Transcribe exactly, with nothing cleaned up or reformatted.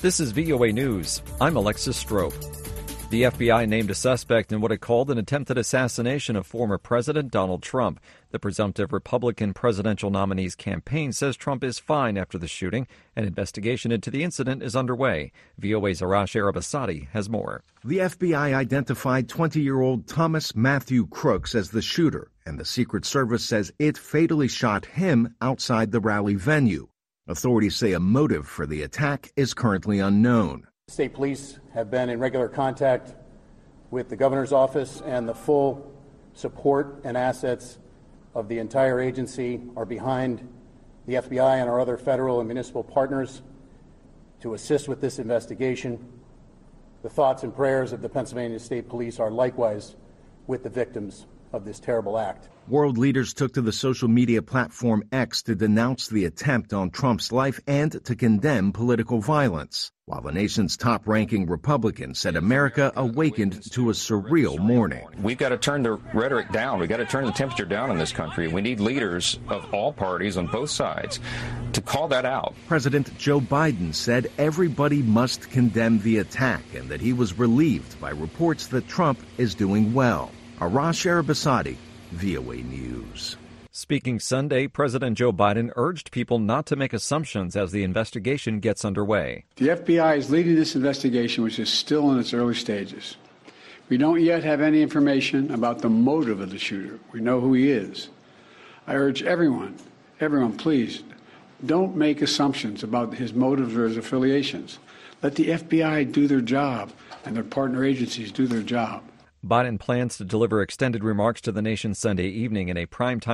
This is V O A News. I'm Alexis Strope. The F B I named a suspect in what it called an attempted assassination of former President Donald Trump. The presumptive Republican presidential nominee's campaign says Trump is fine after the shooting. An investigation into the incident is underway. V O A's Arash Arabasadi has more. The F B I identified twenty-year-old Thomas Matthew Crooks as the shooter, and the Secret Service says it fatally shot him outside the rally venue. Authorities say a motive for the attack is currently unknown. State police have been in regular contact with the governor's office, and the full support and assets of the entire agency are behind the F B I and our other federal and municipal partners to assist with this investigation. The thoughts and prayers of the Pennsylvania State Police are likewise with the victims of this terrible act. World leaders took to the social media platform X to denounce the attempt on Trump's life and to condemn political violence, while the nation's top-ranking Republican said America awakened to a surreal morning. We've got to turn the rhetoric down. We've got to turn the temperature down in this country. We need leaders of all parties on both sides to call that out. President Joe Biden said everybody must condemn the attack and that he was relieved by reports that Trump is doing well. Arash Arabasadi, V O A News. Speaking Sunday, President Joe Biden urged people not to make assumptions as the investigation gets underway. The F B I is leading this investigation, which is still in its early stages. We don't yet have any information about the motive of the shooter. We know who he is. I urge everyone, everyone, please, don't make assumptions about his motives or his affiliations. Let the F B I do their job and their partner agencies do their job. Biden plans to deliver extended remarks to the nation Sunday evening in a primetime